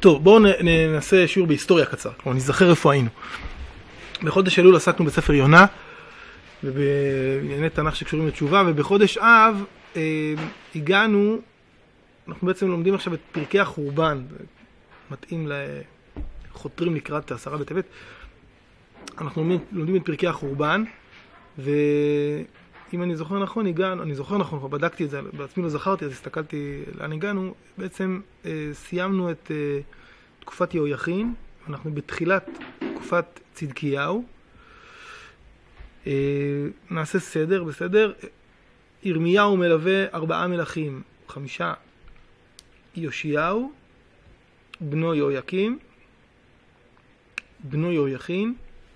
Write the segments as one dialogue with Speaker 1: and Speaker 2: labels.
Speaker 1: טוב, בואו ננסה שיעור בהיסטוריה קצר, כלומר נזכר איפה היינו. בחודש אלול עסקנו בספר יונה, ובענייני תנ"ך שקשורים לתשובה, ובחודש אב הגענו, אנחנו בעצם לומדים עכשיו את פרקי החורבן, מתאים לחותרים לקראת 10 בטבת, אנחנו לומדים את פרקי החורבן, ואם אני זוכר נכון, אני זוכר נכון, כבר בדקתי את זה, בעצמי לא זכרתי, אז הסתכלתי לאן הגענו, בעצם סיימנו את תקופת יהויכין, אנחנו בתחילת תקופת צדקיהו, נעשה סדר, בסדר, ירמיהו מלווה 4 מלכים, 5 יאשיהו, בנו יהויקים, בנו יהויכין,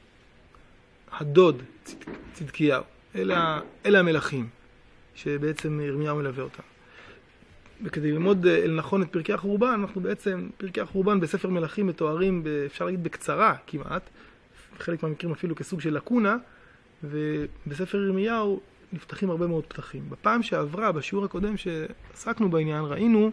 Speaker 1: הדוד צדקיהו. אלה המלכים שבעצם ירמיהו מלווה אותם. וכדי ללמוד אל נכון את פרקי החורבן, אנחנו בעצם, פרקי החורבן בספר מלכים מתוארים, אפשר להגיד בקצרה כמעט, בחלק מהמקרים אפילו כסוג של לקונה, ובספר ירמיהו נפתחים הרבה מאוד פתחים. בפעם שעברה, בשיעור הקודם שעסקנו בעניין, ראינו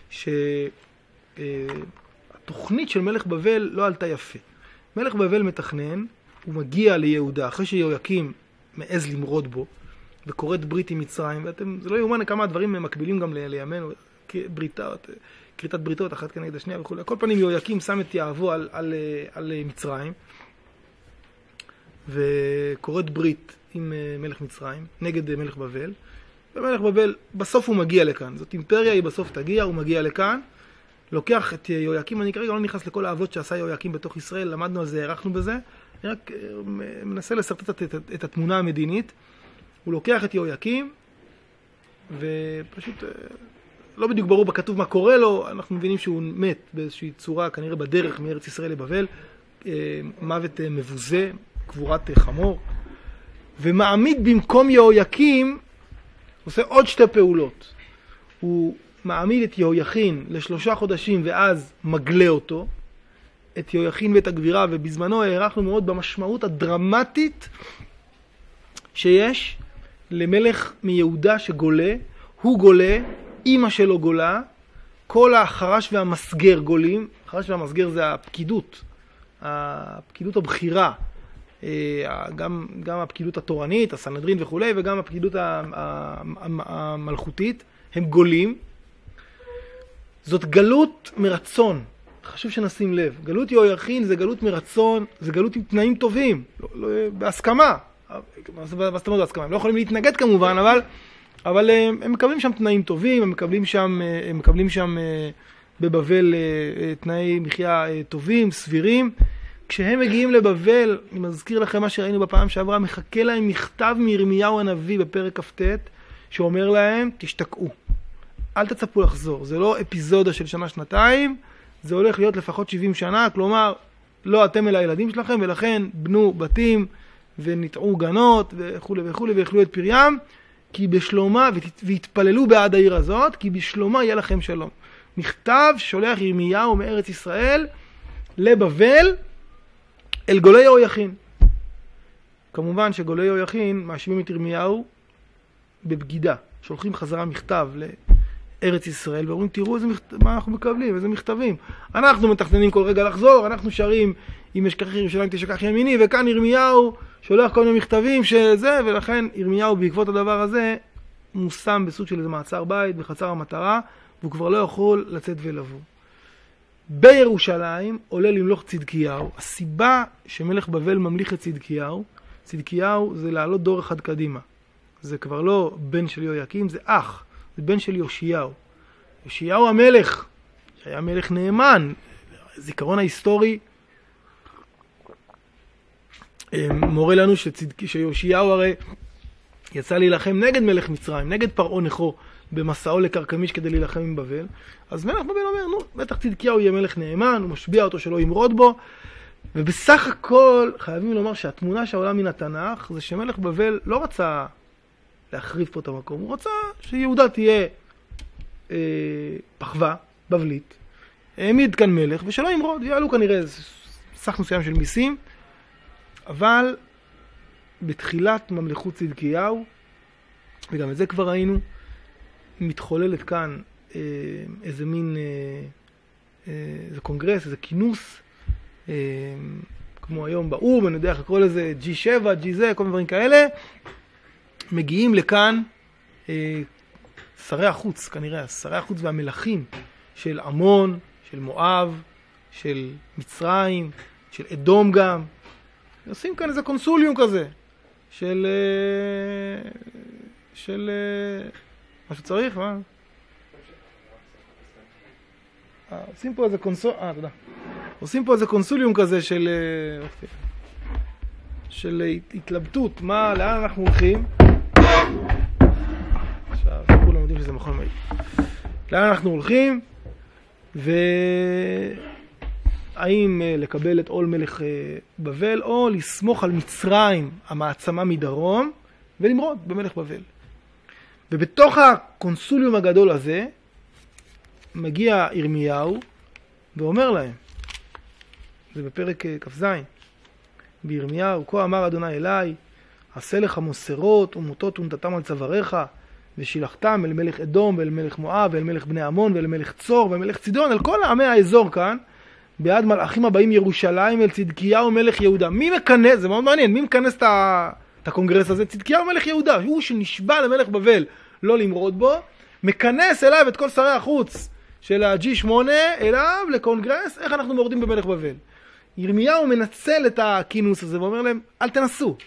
Speaker 1: שהתוכנית של מלך בבל לא עלתה יפה. מלך בבל מתכנן, הוא מגיע ליהודה, אחרי שיהויקים מעז למרוד בו, וקוראת ברית עם מצרים, זה לא יאומן כמה הדברים מקבילים גם לימינו, כריתת בריתות אחת כנגד השנייה וכו'. כל פנים יהויקים שם את יהבו על מצרים, וקוראת ברית עם מלך מצרים, נגד מלך בבל, ומלך בבל בסוף הוא מגיע לכאן, זאת אימפריה, היא בסוף תגיע, הוא מגיע לכאן, לוקח את יהויקים, אני כרגע לא נכנס לכל העבוד שעשה יהויקים בתוך ישראל, למדנו על זה, הערכנו בזה, אני רק מנסה לסרטט את התמונה המדינית. הוא לוקח את יהויקים, ופשוט לא בדיוק ברור בכתוב מה קורה לו, אנחנו מבינים שהוא מת באיזושהי צורה, כנראה בדרך מארץ ישראל לבבל, מוות מבוזה, קבורת חמור, ומעמיד במקום יהויקים, עושה עוד 2 פעולות. הוא מעמיד את יהויכין ל3 חודשים ואז מגלה אותו, את יהויכין ואת הגבירה, ובזמנו הערכנו מאוד במשמעות הדרמטית שיש למלך מיהודה שגולה, הוא גולה, אמא שלו גולה, כל החרש והמסגר גולים, החרש והמסגר זה הפקידות הבכירה, גם הפקידות התורנית, הסנהדרין וכו', וגם הפקידות המלכותית, הם גולים. זאת גלות מרצון, חשוב שנשים לב. גלות יהויכין זה גלות מרצון, זה גלות עם תנאים טובים, בהסכמה. מה זאת אומרת בהסכמה? הם לא יכולים להתנגד כמובן, אבל הם מקבלים שם תנאים טובים, הם מקבלים שם בבבל תנאי מחיה טובים, סבירים. כשהם מגיעים לבבל, אני מזכיר לכם מה שראינו בפעם שעברה, מחכה להם מכתב מירמיהו הנביא בפרק כ"ט, שאומר להם, תשתקעו. אל תצפו לחזור. זה לא אפיזודה של שנה-שנתיים, זה הולך להיות לפחות 70 שנה, כלומר, לא אתם אלא הילדים שלכם, ולכן בנו בתים וניטעו גנות וכו' וכו' ואכלו את פריים, כי בשלומה, והתפללו בעד העיר הזאת, כי בשלומה יהיה לכם שלום. מכתב שולח ירמיהו מארץ ישראל לבבל אל גולי יהויכין. כמובן שגולי יהויכין מאשימים את ירמיהו בבגידה. שולחים חזרה מכתב לארץ ישראל ואומרים, תראו מה אנחנו מקבלים, איזה מכתבים. אנחנו מתכננים כל רגע לחזור, אנחנו שרים אם אשכח ירושלים תשכח ימיני, וכאן ירמיהו שולח כל מיני מכתבים שזה, ולכן ירמיהו בעקבות הדבר הזה מושם בסוג של איזה מעצר בית בחצר המטרה, והוא כבר לא יכול לצאת ולבוא. בירושלים עולה למלוך צדקיהו. הסיבה שמלך בבל ממליך את צדקיהו זה לעלות דור אחד קדימה. זה כבר לא בן של יהויקים, זה אח, זה בן של יאשיהו. יאשיהו המלך, שהיה מלך נאמן, הזיכרון ההיסטורי מורה לנו שיאשיהו הרי יצא להילחם נגד מלך מצרים, נגד פרעה נכו, במסעו לקרקמיש כדי להילחם עם בבל. אז מלך בבל אומר, נו, בטח צדקיהו יהיה מלך נאמן, הוא משביע אותו שלא ימרוד בו. ובסך הכל חייבים לומר שהתמונה שעולה מן התנ"ך זה שמלך בבל לא רצה להחריב פה את המקום, הוא רצה שיהודה תהיה פחווה, בבלית, העמיד כאן מלך ושלא ימרוד, יעלו כנראה סך מסוים של מיסים, אבל בתחילת ממלכות צדקיהו, וגם את זה כבר ראינו, מתחוללת כאן איזה מין איזה קונגרס, איזה כינוס, כמו היום באום, אני יודע איך לקרוא לזה G7, G כל מיני דברים כאלה, מגיעים לכאן שרי החוץ, כנראה, שרי החוץ והמלכים של עמון, של מואב, של מצרים, של אדום גם. עושים כאן איזה קונסוליום כזה, של מה שצריך, מה? עושים פה איזה תודה. עושים פה איזה קונסוליום כזה של התלבטות, לאן אנחנו הולכים. עכשיו, כולם יודעים שזה מכון מעיל. לאן אנחנו הולכים, והאם לקבל את עול מלך בבל, או לסמוך על מצרים, המעצמה מדרום, ולמרוד במלך בבל. ובתוך הקונסוליום הגדול הזה, מגיע ירמיהו, ואומר להם, זה בפרק כ"ז, בירמיהו, כה אמר אדוני אליי, עשה לך מוסרות ומוטות ונתתם על צוואריך, ושילחתם אל מלך אדום ואל מלך מואב ואל מלך בני עמון ואל מלך צור ואל מלך צידון, אל כל עמי האזור כאן, בעד מלאכים הבאים ירושלים אל צדקיהו מלך יהודה. מי מכנס, זה מאוד מעניין, מי מכנס את הקונגרס הזה? צדקיהו מלך יהודה, הוא שנשבע למלך בבל לא למרוד בו, מכנס אליו את כל שרי החוץ של ה-G8 אליו לקונגרס, איך אנחנו מורדים במלך בבל. ירמיהו מנצל את הכינוס הזה ואומר להם, אל תנסו.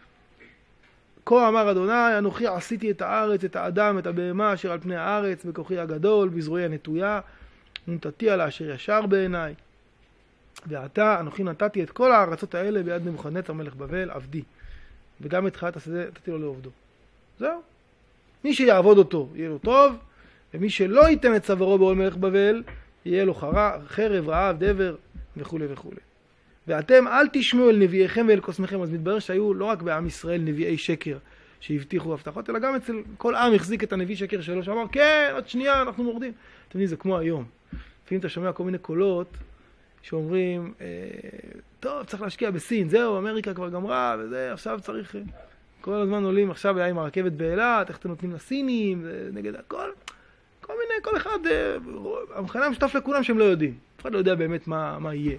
Speaker 1: כה אמר אדוני, אנוכי עשיתי את הארץ, את האדם, את הבהמה אשר על פני הארץ, בכוחי הגדול, בזרועי הנטויה, ונתתי על אשר ישר בעיניי. ועתה אנוכי נתתי את כל הארצות האלה ביד נבוכדנצר מלך בבל, עבדי. וגם את חיית השדה נתתי לו לעובדו. זהו. מי שיעבוד אותו יהיה לו טוב, ומי שלא ייתן את צווארו בעול מלך בבל, יהיה לו חרב, רעב, דבר וכו' וכו'. ואתם אל תשמעו אל נביאיכם ואל קוסמכם. אז מתברר שהיו לא רק בעם ישראל נביאי שקר שהבטיחו הבטחות, אלא גם אצל כל עם החזיק את הנביא שקר שלו, שאמר, כן, עוד שנייה אנחנו מורדים. אתם יודעים, זה כמו היום. לפעמים אתה שומע כל מיני קולות שאומרים, טוב, צריך להשקיע בסין, זהו, אמריקה כבר גמרה, וזה, עכשיו צריך, כל הזמן עולים, עכשיו היה עם הרכבת באילת, איך אתם נותנים לסינים, נגד הכל, כל מיני, כל אחד, המחנה המשותף לכולם שהם לא יודעים. אף אחד לא יודע באמת מה יהיה.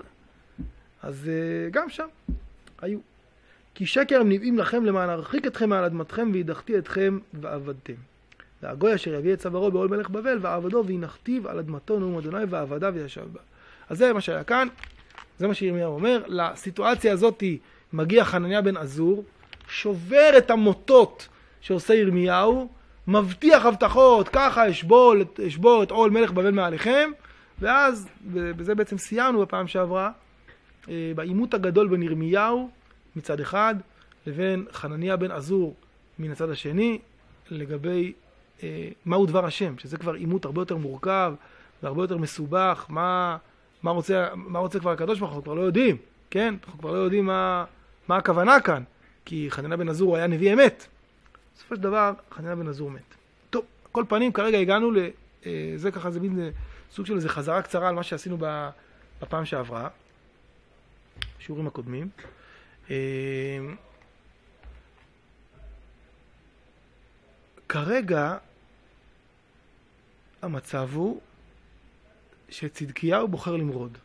Speaker 1: אז גם שם היו. כי שקר הם נביאים לכם למען ארחיק אתכם מעל אדמתכם והדחתי אתכם ועבדתם. והגוי אשר יביא את צווארו בעול מלך בבל ועבדו והנחתיו על אדמתו נאום אדוני ועבדה וישב בה. אז זה מה שהיה כאן, זה מה שירמיהו אומר. לסיטואציה הזאת מגיע חנניה בן עזור, שובר את המוטות שעושה ירמיהו, מבטיח הבטחות, ככה אשבור את עול מלך בבל מעליכם, ואז, בזה בעצם סיימנו בפעם שעברה, בעימות הגדול בין ירמיהו מצד אחד, לבין חנניה בן עזור מן הצד השני, לגבי מהו דבר השם, שזה כבר עימות הרבה יותר מורכב, והרבה יותר מסובך, מה רוצה כבר הקדוש ברוך הוא, כבר לא יודעים, כן? אנחנו כבר לא יודעים מה הכוונה כאן, כי חנניה בן עזור היה נביא אמת. בסופו של דבר, חנניה בן עזור מת. טוב, כל פנים, כרגע הגענו זה ככה, זה מין סוג של איזה חזרה קצרה על מה שעשינו בפעם שעברה, שיעורים הקודמים. כרגע המצב הוא שצדקיהו בוחר למרוד.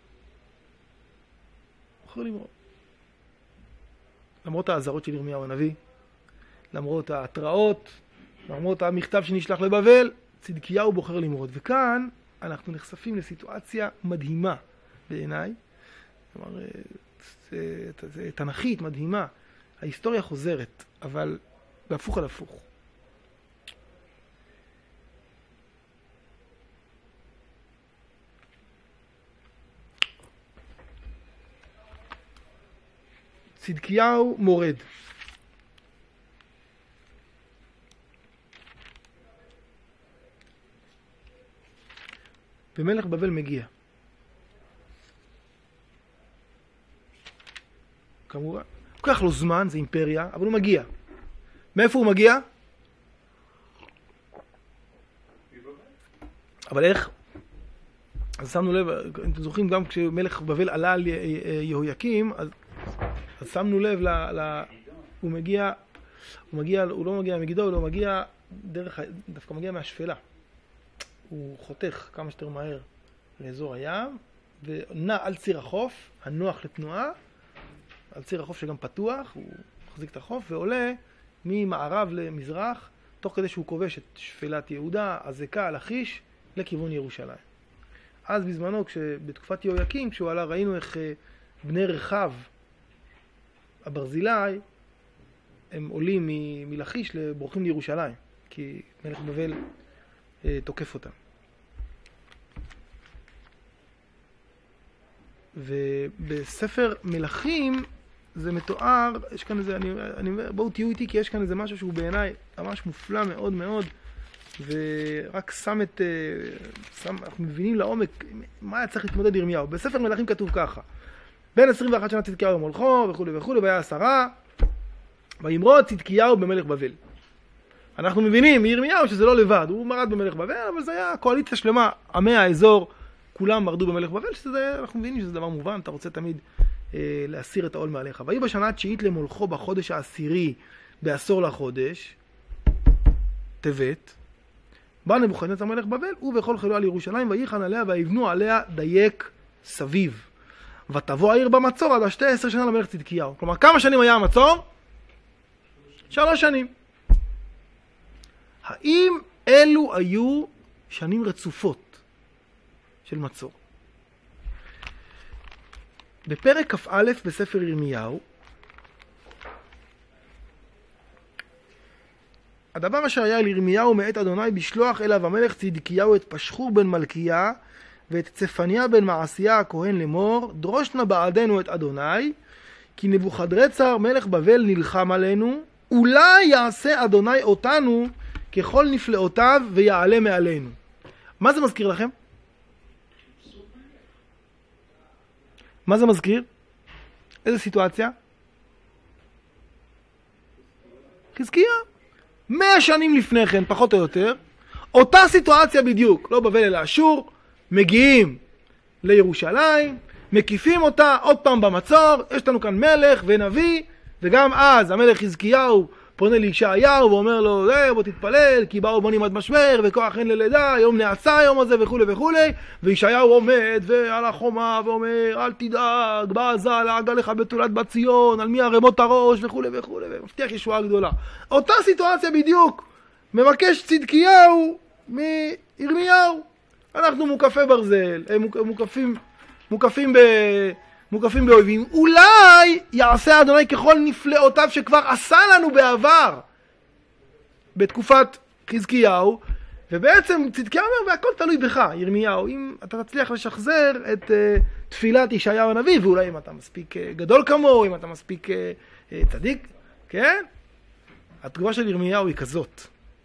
Speaker 1: למרות האזהרות של ירמיהו הנביא, למרות ההתראות, למרות המכתב שנשלח לבבל, צדקיהו בוחר למרוד. וכאן אנחנו נחשפים לסיטואציה מדהימה בעיניי. כלומר, תנכית מדהימה. ההיסטוריה חוזרת, אבל בהפוך על הפוך. צדקיהו מורד. ומלך בבל מגיע. כמובן, לוקח לו זמן, זה אימפריה, אבל הוא מגיע. מאיפה הוא מגיע? אבל איך? אז שמנו לב, אתם זוכרים גם כשמלך בבל עלה על יהויקים, אז שמנו לב הוא לא מגיע מגידו, הוא לא מגיע דווקא מגיע מהשפלה. הוא חותך כמה שיותר מהר לאזור הים, ונע על ציר החוף, הנוח לתנועה, על ציר החוף שגם פתוח, הוא מחזיק את החוף, ועולה ממערב למזרח, תוך כדי שהוא כובש את שפלת יהודה, עזקה, לכיש, לכיוון ירושלים. אז בזמנו, בתקופת יהויקים, כשהוא עלה, ראינו איך בני רחב, הברזילי, הם עולים מלכיש לבורחים לירושלים, כי מלך בבל תוקף אותם. ובספר מלכים זה מתואר, יש כאן איזה, בואו תהיו איתי, כי יש כאן איזה משהו שהוא בעיניי ממש מופלא מאוד מאוד, ורק אנחנו מבינים לעומק מה היה צריך להתמודד ירמיהו. בספר מלכים כתוב ככה, בין 21 שנה צדקיהו במולכו וכו' וכו', והיה 10, וימרוד צדקיהו במלך בבל. אנחנו מבינים מירמיהו שזה לא לבד, הוא מרד במלך בבל, אבל זה היה קואליציה שלמה, עמי האזור, כולם מרדו במלך בבל, שזה, אנחנו מבינים שזה דבר מובן, אתה רוצה תמיד להסיר את העול מעליך. ויהי בשנה התשיעית למולכו בחודש העשירי, בעשור לחודש, טבת, בא נבוכדנצר מלך בבל, ובכל חילו על ירושלים, ויחן עליה ויבנו עליה דייק סביב. ותבוא העיר במצור עד 12 שנה למלך צדקיהו. כלומר, כמה שנים היה המצור? 3 שנים. האם אלו היו שנים רצופות של מצור? בפרק כ"א בספר ירמיהו, הדבר אשר היה אל ירמיהו מאת אדוני בשלוח אליו המלך צדקיהו את פשחור בן מלכיה ואת צפניה בן מעשיה הכהן לאמור, דרוש נא בעדנו את אדוני, כי נבוכדנצר מלך בבל נלחם עלינו, אולי יעשה אדוני אותנו ככל נפלאותיו ויעלה מעלינו. מה זה מזכיר לכם? מה זה מזכיר? איזה סיטואציה? חזקיה. 100 שנים לפני כן, פחות או יותר, אותה סיטואציה בדיוק, לא בבל אלא אשור, מגיעים לירושלים, מקיפים אותה עוד פעם במצור, יש לנו כאן מלך ונביא, וגם אז המלך חזקיהו פונה לישעיהו ואומר לו, בוא תתפלל, כי באו בונים עד משמר, וכוח אין ללידה, יום נעשה היום הזה וכו' וכו', וישעיהו עומד ועל החומה ואומר, אל תדאג, בעזה לעגה לך בתולת בת ציון, על מי הרמות הראש וכו' וכו', ומבטיח ישועה גדולה. אותה סיטואציה בדיוק, מבקש צדקיהו מירמיהו. אנחנו מוקפי ברזל, מוקפים באויבים. אולי יעשה אדוני ככל נפלאותיו שכבר עשה לנו בעבר בתקופת חזקיהו, ובעצם צדקיהו אומר, והכל תלוי בך, ירמיהו, אם אתה תצליח לשחזר את תפילת ישעיהו הנביא, ואולי אם אתה מספיק גדול כמוהו, אם אתה מספיק צדיק, כן? התגובה של ירמיהו היא כזאת,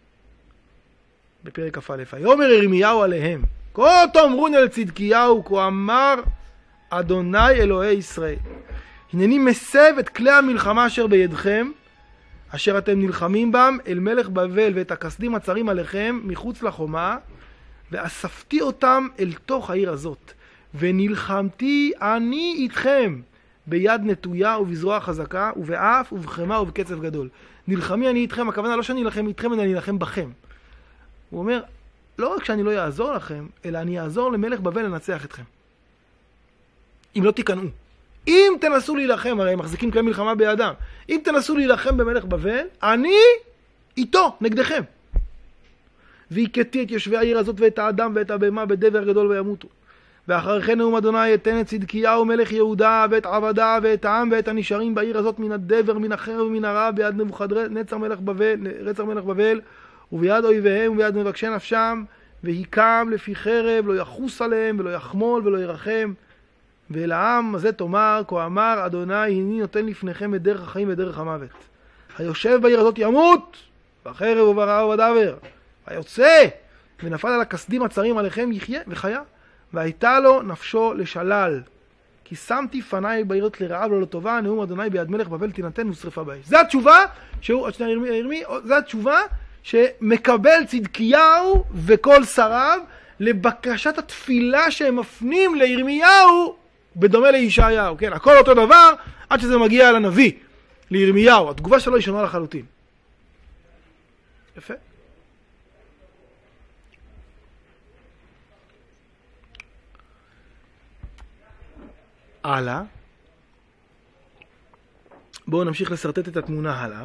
Speaker 1: בפרק כ"א, ויאמר ירמיהו עליהם, כה תאמרון אל צדקיהו, כה אמר אדוני אלוהי ישראל, הנני מסב את כלי המלחמה אשר בידכם, אשר אתם נלחמים בם, אל מלך בבל ואת הכסדים הצרים עליכם מחוץ לחומה, ואספתי אותם אל תוך העיר הזאת, ונלחמתי אני איתכם ביד נטויה ובזרוע חזקה, ובאף ובחמה ובקצב גדול. נלחמי אני איתכם, הכוונה לא שאני אלחם איתכם, אלא אני אלחם בכם. הוא אומר, לא רק שאני לא יעזור לכם, אלא אני אעזור למלך בבל לנצח אתכם. אם לא תיכנעו. אם תנסו להילחם, הרי הם מחזיקים כלי מלחמה בידם, אם תנסו להילחם במלך בבל, אני איתו, נגדכם. והכיתי את יושבי העיר הזאת ואת האדם ואת הבהמה בדבר גדול וימותו. ואחרי כן נאום אדוני יתן את צדקיהו מלך יהודה ואת עבדה ואת העם ואת הנשארים בעיר הזאת מן הדבר, מן החרב ומן הרעב ביד נבוכדנצר מלך בבל וביד אויביהם וביד מבקשי נפשם, והיקם לפי חרב, לא יחוס עליהם ולא יחמול ולא ירחם. ואל העם הזה תאמר, כה אמר אדוני, הנני נותן לפניכם את דרך החיים ואת דרך המוות. היושב בעיר הזאת ימות, בחרב וברעב ובדבר. היוצא ונפל על הכסדים הצרים עליכם יחיה וחיה. והייתה לו נפשו לשלל. כי שמתי פניי בעיר הזאת לרעב לא לטובה, נאום אדוני ביד מלך בבל תינתן ושרפה באש. זו התשובה, זו התשובה שמקבל צדקיהו וכל שריו לבקשת התפילה שהם מפנים לירמיהו בדומה לישעיהו. כן, הכל אותו דבר עד שזה מגיע לנביא, לירמיהו. התגובה שלו היא שונה לחלוטין. יפה. הלאה. בואו נמשיך לסרטט את התמונה הלאה.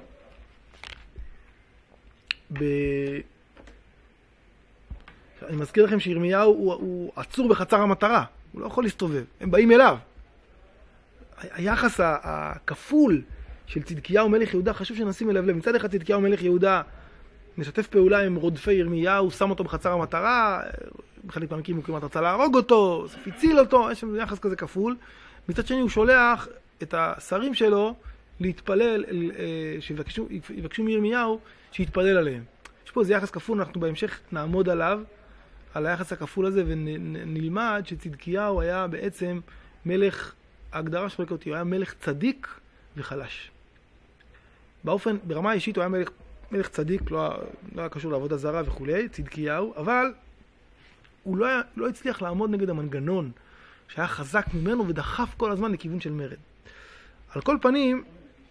Speaker 1: אני מזכיר לכם שירמיהו הוא עצור בחצר המטרה, הוא לא יכול להסתובב, הם באים אליו. היחס הכפול של צדקיהו מלך יהודה חשוב שנשים אליו לב. מצד אחד צדקיהו מלך יהודה משתף פעולה עם רודפי ירמיהו, שם אותו בחצר המטרה, בחלק מהמקרים הוא כמעט רצה להרוג אותו, סוף הציל אותו, יש שם יחס כזה כפול. מצד שני הוא שולח את השרים שלו להתפלל, שיבקשו מירמיהו שיתפלל עליהם. יש פה איזה יחס כפול, אנחנו בהמשך נעמוד עליו, על היחס הכפול הזה, ונלמד שצדקיהו היה בעצם מלך, ההגדרה שפרק אותי, הוא היה מלך צדיק וחלש. ברמה האישית הוא היה מלך צדיק, לא היה קשור לעבודה זרה וכו', צדקיהו, אבל הוא לא הצליח לעמוד נגד המנגנון שהיה חזק ממנו ודחף כל הזמן לכיוון של מרד. על כל פנים,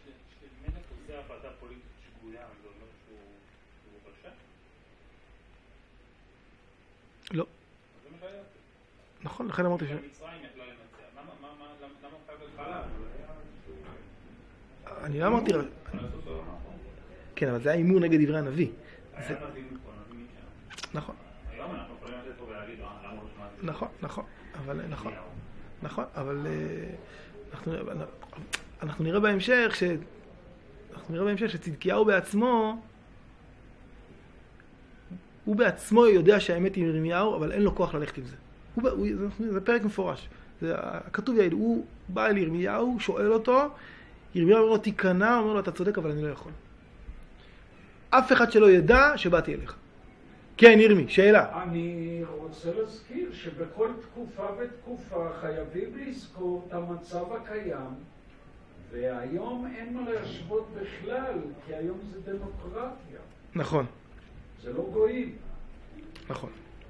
Speaker 1: לא. נכון, לכן אמרתי ש... אני לא אמרתי... כן, אבל זה היה אימור נגד דברי הנביא. נכון. נכון, אבל אנחנו נראה בהמשך שצדקיהו בעצמו, הוא בעצמו יודע שהאמת היא ירמיהו, אבל אין לו כוח ללכת עם זה. זה פרק מפורש. הכתוב יעיד, הוא בא אל ירמיהו, שואל אותו, ירמיהו אומר לו תיכנע, אומר לו אתה צודק אבל אני לא יכול. אף אחד שלא ידע שבאתי אליך. כן, ירמי, שאלה.
Speaker 2: אני רוצה להזכיר שבכל תקופה ותקופה חייבים לזכור את המצב הקיים, והיום אין מה להשוות בכלל, כי היום זה דמוקרטיה.
Speaker 1: נכון.
Speaker 2: זה לא גויים.
Speaker 1: נכון.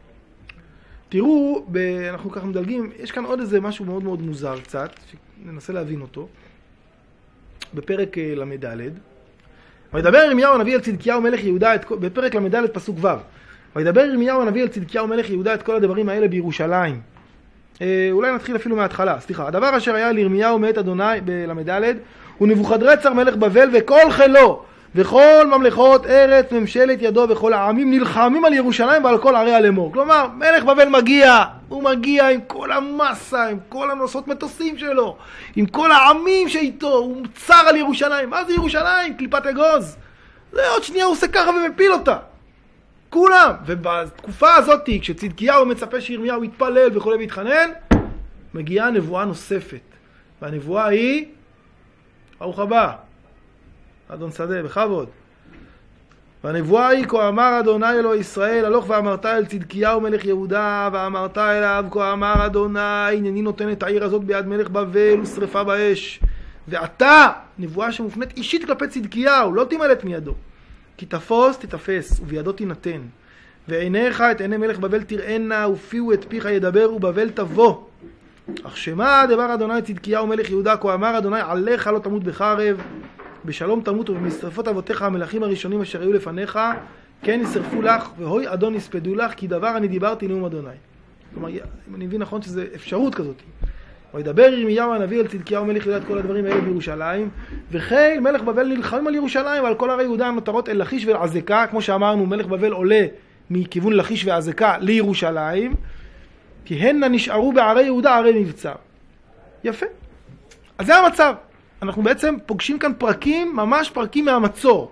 Speaker 1: תראו, אנחנו ככה מדלגים, יש כאן עוד איזה משהו מאוד מאוד מוזר קצת, שננסה להבין אותו. בפרק למד' וידבר ירמיהו הנביא אל צדקיהו מלך יהודה, בפרק למד' פסוק ו' וידבר ירמיהו הנביא אל צדקיהו מלך יהודה את כל הדברים האלה בירושלים. אולי נתחיל אפילו מההתחלה, סליחה. הדבר אשר היה לירמיהו מאת אדוני בלמד' הוא נבוכדרצר מלך בבל וכל חילו וכל ממלכות ארץ ממשלת ידו וכל העמים נלחמים על ירושלים ועל כל עריה לאמור. כלומר, מלך בבל מגיע, הוא מגיע עם כל המסה, עם כל הנוסעות מטוסים שלו, עם כל העמים שאיתו, הוא צר על ירושלים. מה זה ירושלים? קליפת אגוז. זה עוד שנייה הוא עושה ככה ומפיל אותה. כולם. ובתקופה הזאת, כשצדקיהו מצפה שירמיהו יתפלל וכו' ויתחנן, מגיעה נבואה נוספת. והנבואה היא, ברוך הבא, אדון שדה, בכבוד. והנבואה היא, כה אמר אדוני אלוהי ישראל, הלוך ואמרת אל צדקיהו מלך יהודה, ואמרת אליו, כה אמר אדוני, הנני נותן את העיר הזאת ביד מלך בבל ושרפה באש. ואתה, נבואה שמופנית אישית כלפי צדקיהו, לא תימלט מידו. כי תפוס, תתפס, ובידו תינתן. ועיניך את עיני מלך בבל תראינה, ופיהו את פיך ידבר, ובבל תבוא. אך שמה דבר אדוני צדקיהו מלך יהודה, כה אמר אדוני, עליך לא תמות בחרב, בשלום תמות ובמשרפות אבותיך המלכים הראשונים אשר היו לפניך, כן ישרפו לך, והוי אדון יספדו לך, כי דבר אני דיברתי נאום אדוני. כלומר, אם אני מבין נכון שזה אפשרות כזאת. וידבר ירמיהו הנביא אל צדקיהו מלך יהודה את כל הדברים האלה בירושלים, וחיל מלך בבל נלחמים על ירושלים ועל כל ערי יהודה הנותרות אל לכיש ועזקה, כמו שאמרנו, מלך בבל עולה מכיוון לכיש ועזקה לירושלים, כי הן נשארו בערי יהודה ערי מבצר. יפה. אז זה המצב. אנחנו בעצם פוגשים כאן פרקים, ממש פרקים מהמצור.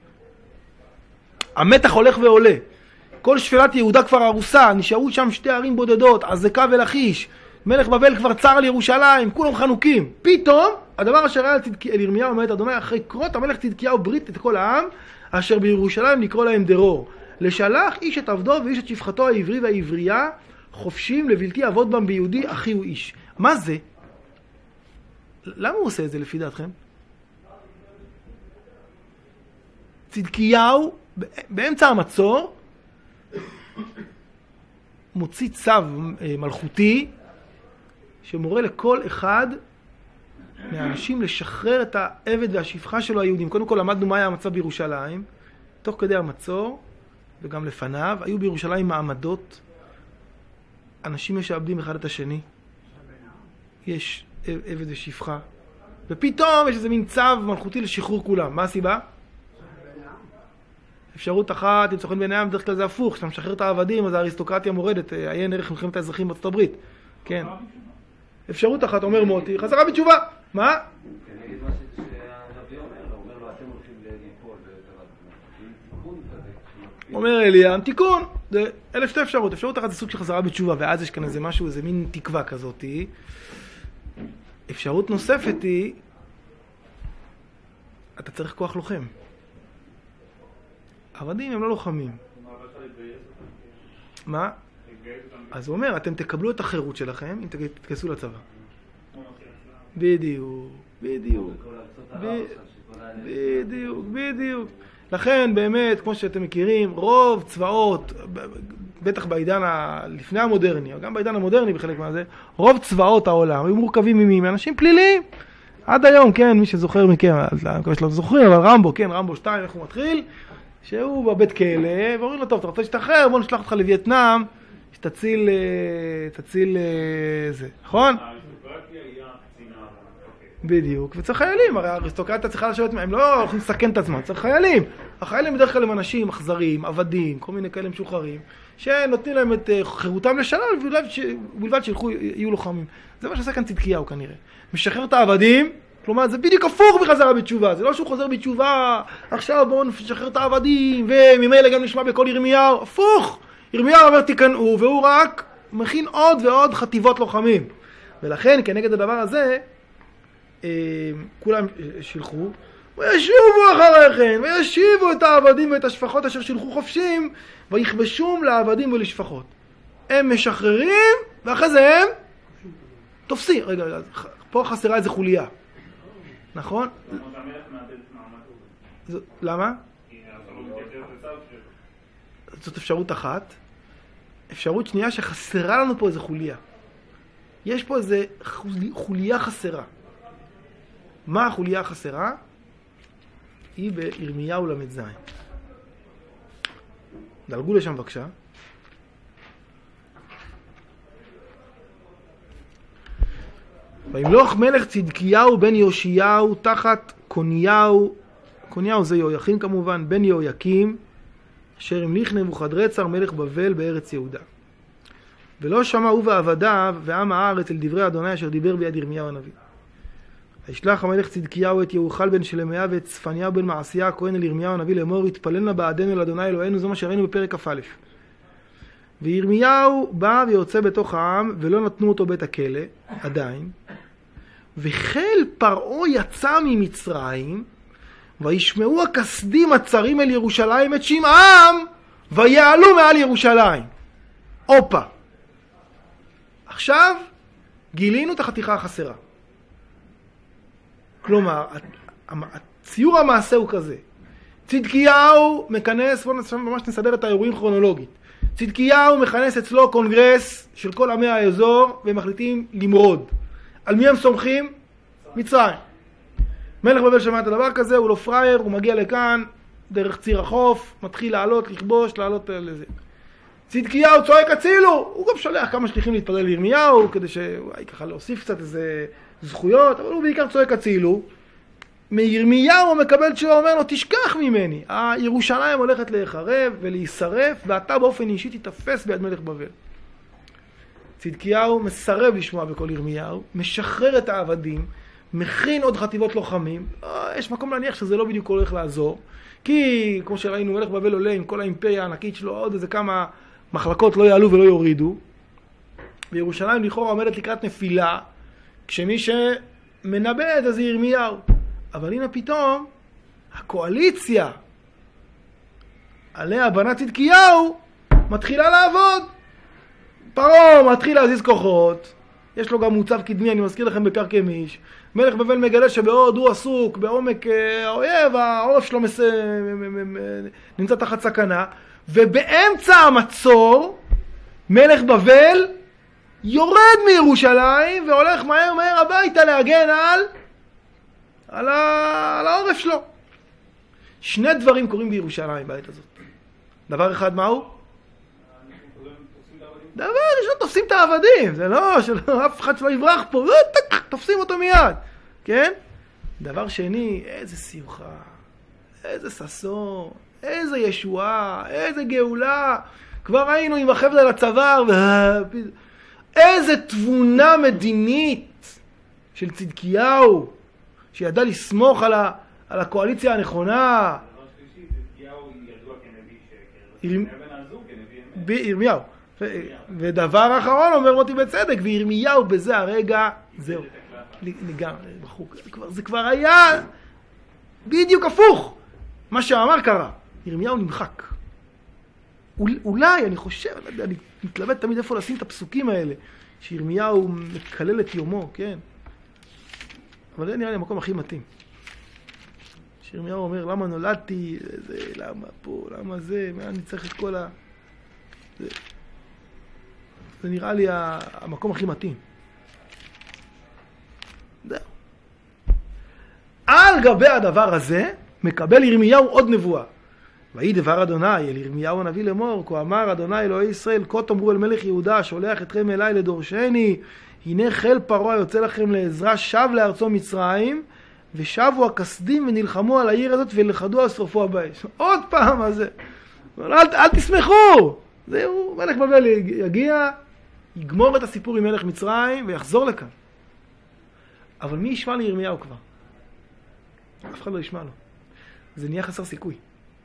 Speaker 1: המתח הולך ועולה. כל שפלת יהודה כבר הרוסה, נשארו שם שתי ערים בודדות, עזקה ולכיש. מלך בבל כבר צר על ירושלים, כולם חנוקים. פתאום, הדבר אשר היה אל ירמיהו מאת אדוני, אחרי קרות המלך צדקיהו ברית את כל העם, אשר בירושלים לקרוא להם דרור. לשלח איש את עבדו ואיש את שפחתו העברי והעברייה, חופשים לבלתי עבוד בם ביהודי, אחי הוא איש. מה זה? למה הוא עושה את זה לפי דעתכם? צדקיהו, באמצע המצור, מוציא צו מלכותי, שמורה לכל אחד מהאנשים לשחרר את העבד והשפחה שלו היהודים. קודם כל למדנו מה היה המצב בירושלים. תוך כדי המצור, וגם לפניו, היו בירושלים מעמדות, אנשים משעבדים אחד את השני. יש עבד ושפחה, ופתאום יש איזה מין צו מלכותי לשחרור כולם. מה הסיבה? אפשרות אחת, אם סוכן בעיניים, בדרך כלל זה הפוך, כשאתה משחרר את העבדים, אז האריסטוקרטיה מורדת, עיין ערך מלחמת האזרחים בארצות הברית. כן. אפשרות אחת, אומר מוטי, חזרה בתשובה. מה?
Speaker 3: כנגד מה שהנביא אומר לו, אתם הולכים ליפול, תיקון כזה.
Speaker 1: אומר אליהם, תיקון, זה 1,000 אפשרות. אפשרות אחת זה סוג של חזרה בתשובה, ואז יש כאן איזה משהו, איזה מין תקווה כזאת. אפשרות נוספת היא, אתה צריך כוח לוחם. עבדים הם לא לוחמים. מה? אז הוא אומר, אתם תקבלו את החירות שלכם אם תתגייסו לצבא. בדיוק, בדיוק. בדיוק, בדיוק. לכן באמת, כמו שאתם מכירים, רוב צבאות, בטח בעידן לפני המודרני, או גם בעידן המודרני בחלק מהזה, רוב צבאות העולם היו מורכבים מאנשים פליליים. עד היום, כן, מי שזוכר מכם, אני מקווה שלא זוכרים, אבל רמבו, כן, רמבו 2, איך הוא מתחיל? שהוא בבית כלא, ואומרים לו, טוב, אתה רוצה להשתחרר, בוא נשלח אותך לווייטנאם, שתציל זה, נכון?
Speaker 4: האריסטוקרטיה היא קצינה.
Speaker 1: בדיוק, וצריך חיילים, הרי האריסטוקרטיה צריכה לשבת, הם לא הולכים לסכן את עצמם, צריך חיילים. החיילים בדרך כלל הם אנשים אכזריים, עבדים, כל מיני כאלה משוחררים, שנותנים להם את חירותם לשלל, ובלבד שיהיו לוחמים. זה מה שעושה כאן צדקיהו כנראה. משחרר את העבדים, כלומר, זה בדיוק הפוך בחזרה בתשובה. זה לא שהוא חוזר בתשובה, עכשיו בואו נשחרר את העבדים, וממילא גם נשמע בכל ירמיהו. הפוך! ירמיהו אומר תיקנאו, והוא רק מכין עוד ועוד חטיבות לוחמים. ולכן, כנגד הדבר הזה, כולם שילחו, וישובו אחריכם, וישיבו את העבדים ואת השפחות אשר שילחו חופשים, ויכבשום לעבדים ולשפחות. הם משחררים, ואחרי זה הם תופסים. רגע, פה חסרה איזה חוליה. נכון? למה? זאת אפשרות אחת. אפשרות שנייה שחסרה לנו פה איזה חוליה. יש פה איזה חוליה חסרה. מה החוליה החסרה? היא בירמיהו ל"ז. דלגו לשם בבקשה. וימלוך מלך צדקיהו בן יאשיהו תחת קוניהו, קוניהו זה יהויכין כמובן, בן יהויקים, אשר המליך נבוכדרצר מלך בבל בארץ יהודה. ולא שמע הוא ועבדיו ועם הארץ אל דברי אדוני אשר דיבר ביד ירמיהו הנביא. וישלח המלך צדקיהו את יהוחל בן שלמיה ואת צפניהו בן מעשיה הכהן אל ירמיהו הנביא לאמור, התפללנה בעדנו אל אדוני אלוהינו, זה מה שראינו בפרק כ"א. וירמיהו בא ויוצא בתוך העם, ולא נתנו אותו בית הכלא, עדיין. וחיל פרעה יצא ממצרים, וישמעו הכסדים הצרים אל ירושלים את שמעם, ויעלו מעל ירושלים. אופה. עכשיו גילינו את החתיכה החסרה. כלומר, הציור המעשה הוא כזה. צדקיהו מכנס, בואו ממש נסדר את האירועים כרונולוגית. צדקיהו מכנס אצלו קונגרס של כל עמי האזור, והם מחליטים למרוד. על מי הם סומכים? מצרים. מלך בבל שמע את הדבר כזה, הוא לא פרייר, הוא מגיע לכאן, דרך ציר החוף, מתחיל לעלות, לכבוש, לעלות לזה. צדקיהו צועק הצילו, הוא גם שולח כמה שליחים להתפלל לירמיהו, כדי שאולי ככה להוסיף קצת איזה זכויות, אבל הוא בעיקר צועק הצילו. מירמיהו הוא מקבל תשובה, אומר לו, תשכח ממני, ירושלים הולכת להיחרב ולהישרף, ואתה באופן אישי תתפס ביד מלך בבל. צדקיהו מסרב לשמוע בכל ירמיהו, משחרר את העבדים, מכין עוד חטיבות לוחמים. יש מקום להניח שזה לא בדיוק הולך לעזור, כי כמו שראינו, מלך בבל עולה עם כל האימפריה הענקית שלו, עוד איזה כמה מחלקות לא יעלו ולא יורידו. וירושלים לכאורה עומדת לקראת נפילה, כשמי שמנבא את זה ירמיהו. אבל הנה פתאום, הקואליציה עליה בנה צדקיהו מתחילה לעבוד. פרעה מתחיל להזיז כוחות, יש לו גם מוצב קדמי, אני מזכיר לכם בקרקמיש. מלך בבל מגלה שבעוד הוא עסוק בעומק האויב, העורף שלו נמצא תחת סכנה, ובאמצע המצור מלך בבל יורד מירושלים והולך מהר מהר הביתה להגן על העורף שלו. שני דברים קורים בירושלים בעת הזאת. דבר אחד מהו? דבר ראשון תופסים את העבדים, זה לא, אף אחד שלא יברח פה, תופסים אותו מיד, כן? דבר שני, איזה שמחה, איזה ששון, איזה ישועה, איזה גאולה, כבר היינו עם החבל על הצוואר, איזה תבונה מדינית של צדקיהו, שידע לסמוך על הקואליציה הנכונה.
Speaker 4: דבר שלישי, צדקיהו ידוע כנביא שקר, ובן הזוג כנביא אמת.
Speaker 1: ירמיהו. ודבר אחרון אומר מוטי בצדק, וירמיהו בזה הרגע, זהו, לגמרי, זה כבר היה בדיוק הפוך. מה שאמר קרה, ירמיהו נמחק. אולי, אני חושב, אני מתלבט תמיד איפה לשים את הפסוקים האלה, שירמיהו מקלל את יומו, כן? אבל זה נראה לי המקום הכי מתאים. שירמיהו אומר, למה נולדתי, למה פה, למה זה, מה אני צריך את כל זה נראה לי המקום הכי מתאים. זהו. על גבי הדבר הזה מקבל ירמיהו עוד נבואה. ויהי דבר אדוני אל ירמיהו הנביא לאמור, כה אמר אדוני אלוהי ישראל, כה תאמרו אל מלך יהודה, שולח אתכם אליי לדורשני, הנה חיל פרעה יוצא לכם לעזרה, שב לארצו מצרים, ושבו הכסדים ונלחמו על העיר הזאת ולכדו על שרפוה באש. עוד פעם הזה. אל תשמחו. זהו, מלך בבל יגיע, יגמור את הסיפור עם מלך מצרים ויחזור לכאן. אבל מי ישמע לירמיהו כבר? אף אחד לא ישמע לו. זה נהיה חסר סיכוי.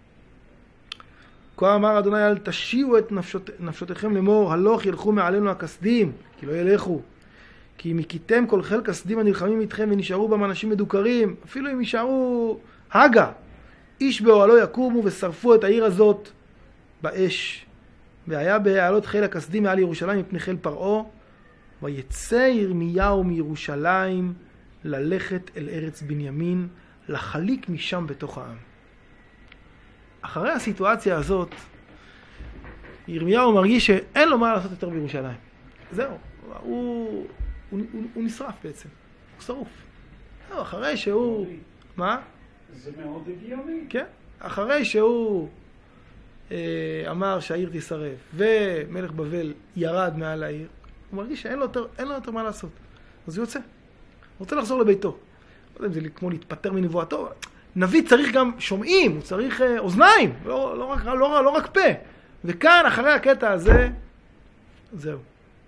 Speaker 1: כה אמר אדוני, אל תשיעו את נפשותיכם לאמור, הלוך ילכו מעלינו הכסדים, כי לא ילכו. כי אם הכיתם כל חיל כסדים הנלחמים איתכם ונשארו בהם אנשים מדוכרים, אפילו אם יישארו הגה, איש באוהלו יקומו ושרפו את העיר הזאת באש. והיה בהעלות חיל הכסדים מעל ירושלים מפני חיל פרעה, ויצא ירמיהו מירושלים ללכת אל ארץ בנימין, לחליק משם בתוך העם. אחרי הסיטואציה הזאת, ירמיהו מרגיש שאין לו מה לעשות יותר בירושלים. זהו, הוא נשרף בעצם, הוא שרוף. זהו, אחרי שהוא... מה?
Speaker 2: זה מאוד הגיוני.
Speaker 1: כן, אחרי שהוא אמר שהעיר תישרף, ומלך בבל ירד מעל העיר, הוא מרגיש שאין לו יותר מה לעשות. אז הוא יוצא. הוא רוצה לחזור לביתו. לא יודע אם זה כמו להתפטר מנבואתו. נביא צריך גם שומעים, הוא צריך אוזניים, לא רק פה. וכאן, אחרי הקטע הזה, זהו.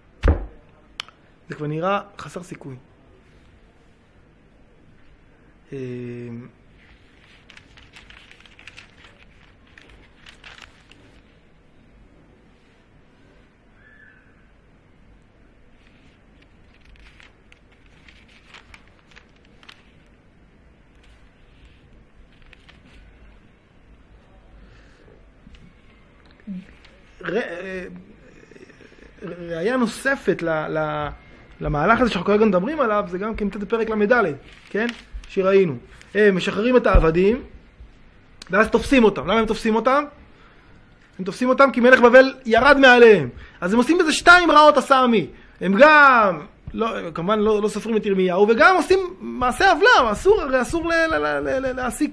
Speaker 1: זה כבר נראה חסר סיכוי. ראיה נוספת למהלך הזה שאנחנו כרגע מדברים עליו, זה גם כמצאת בפרק למדלת, כן? שראינו. הם משחררים את העבדים, ואז תופסים אותם. למה הם תופסים אותם? הם תופסים אותם כי מלך בבל ירד מעליהם. אז הם עושים בזה 2 רעות עשה עמי. הם גם, כמובן לא סופרים את ירמיהו, וגם עושים מעשה עוולה. אסור להעסיק,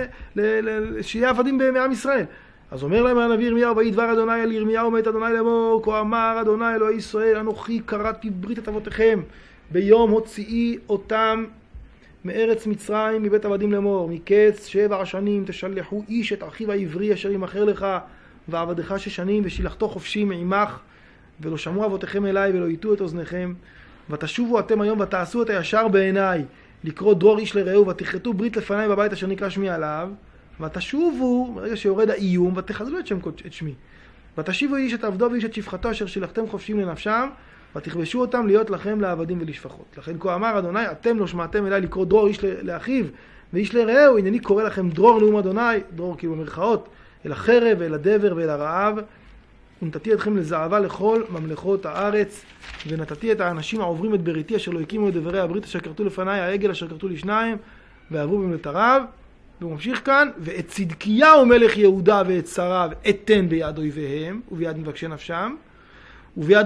Speaker 1: שיהיה עבדים מעם ישראל. אז אומר להם הנביא ירמיהו, ויהי דבר אדוני אל ירמיהו מאת אדוני לאמור, כה אמר אדוני אלוהי ישראל, אנוכי קראתי ברית את אבותיכם, ביום הוציאי אותם מארץ מצרים מבית עבדים לאמור, מקץ 7 שנים תשלחו איש את אחיו העברי אשר ימכר לך, ועבדך 6 שנים, ושילחתו חופשי מעמך, ולא שמעו אבותיכם אליי, ולא יטו את אוזניכם, ותשובו אתם היום ותעשו את הישר בעיניי, לקרוא דרור איש לרעהו, ותכרתו ברית לפניי בבית אשר נקרא שמי עליו, ותשובו, ברגע שיורד האיום, ותחזלו את שמי. ותשיבו איש את עבדו ואיש את שפחתו אשר שילחתם חופשים לנפשם, ותכבשו אותם להיות לכם לעבדים ולשפחות. לכן כה אמר אדוני, אתם לא שמעתם אליי לקרוא דרור איש לאחיו ואיש לרעהו, הנני קורא לכם דרור נאום אדוני, דרור כאילו במרכאות, אל החרב ואל הדבר ואל הרעב, ונתתי אתכם לזעבה לכל ממלכות הארץ, ונתתי את האנשים העוברים את בריתי אשר לא הקימו את דברי הברית אשר כרתו לפניי, העגל אשר כרתו לי 2 ועברו בהם לטרף. והוא ממשיך כאן, ואת צדקיהו מלך יהודה ואת שריו אתן ביד אויביהם וביד מבקשי נפשם, וביד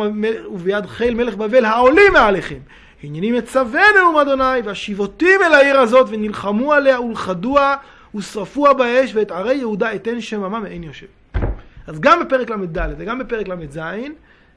Speaker 1: חיל מלך בבל העולים מעליכם. הנני מצווה נאום אדוני, והשיבותים אל העיר הזאת ונלחמו עליה ולכדוה ושרפוה באש, ואת ערי יהודה אתן שממה מעין יושב. אז גם בפרק למד ד' וגם בפרק למד ז'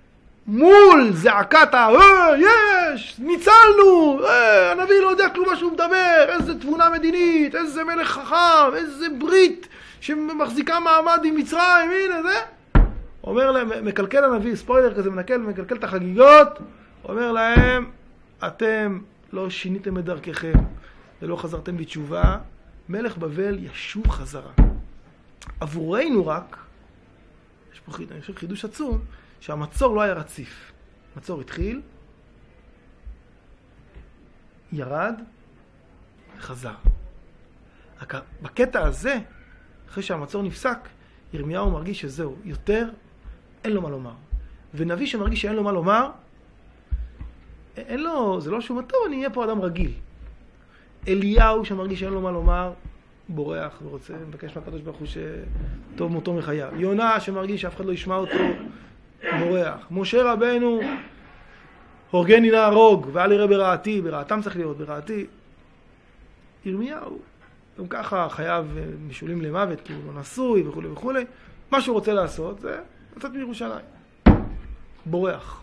Speaker 1: מול זעקת יש, ניצלנו, הנביא לא יודע כלום מה שהוא מדבר, איזה תבונה מדינית, איזה מלך חכם, איזה ברית שמחזיקה מעמד עם מצרים, הנה זה. אומר להם, מקלקל הנביא, ספוילר כזה, מקלקל את החגיגות, אומר להם, אתם לא שיניתם את דרככם ולא חזרתם בתשובה, מלך בבל ישוב חזרה. עבורנו רק, יש פה חידוש עצום, שהמצור לא היה רציף. המצור התחיל, ירד, חזר. בקטע הזה, אחרי שהמצור נפסק, ירמיהו מרגיש שזהו, יותר אין לו מה לומר. ונביא שמרגיש שאין לו מה לומר, אין לו, זה לא שום טוב, אני אהיה פה אדם רגיל. אליהו שמרגיש שאין לו מה לומר, בורח ורוצה, מבקש מהקדוש ברוך הוא שטוב מותו מחייו. יונה שמרגיש שאף אחד לא ישמע אותו, בורח. משה רבנו, הורגני נהרוג, ואל יראה ברעתי, ברעתם צריך להיות, ברעתי. ירמיהו, גם ככה חייב משולים למוות, כי הוא לא נשוי וכו' וכו'. מה שהוא רוצה לעשות זה לצאת מירושלים. בורח.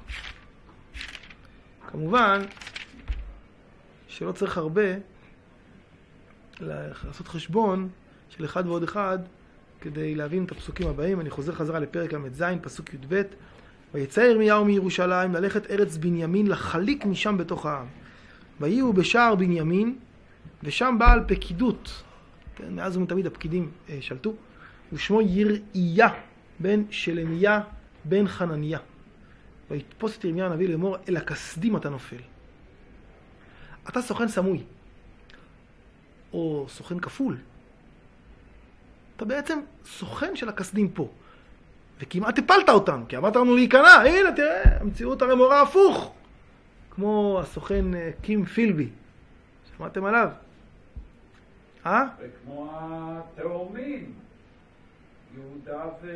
Speaker 1: כמובן שלא צריך הרבה לעשות חשבון של אחד ועוד אחד כדי להבין את הפסוקים הבאים. אני חוזר חזרה לפרק ל"ז, פסוק י"ב. ויצא ירמיהו מירושלים ללכת ארץ בנימין לחליק משם בתוך העם. ויהיו בשער בנימין, ושם בעל פקידות, כן, מאז ומתמיד הפקידים שלטו, ושמו יראיה בן שלמיה בן חנניה. ויתפוס את ירמיה הנביא לאמור, אל הכסדים אתה נופל. אתה סוכן סמוי, או סוכן כפול. אתה בעצם סוכן של הכסדים פה. וכמעט הפלת אותנו, כי אמרת לנו להיכנע. הנה, תראה, המציאות הרי מורה הפוך. כמו הסוכן קים פילבי. שמעתם עליו?
Speaker 2: וכמו התאומים. יהודה ו...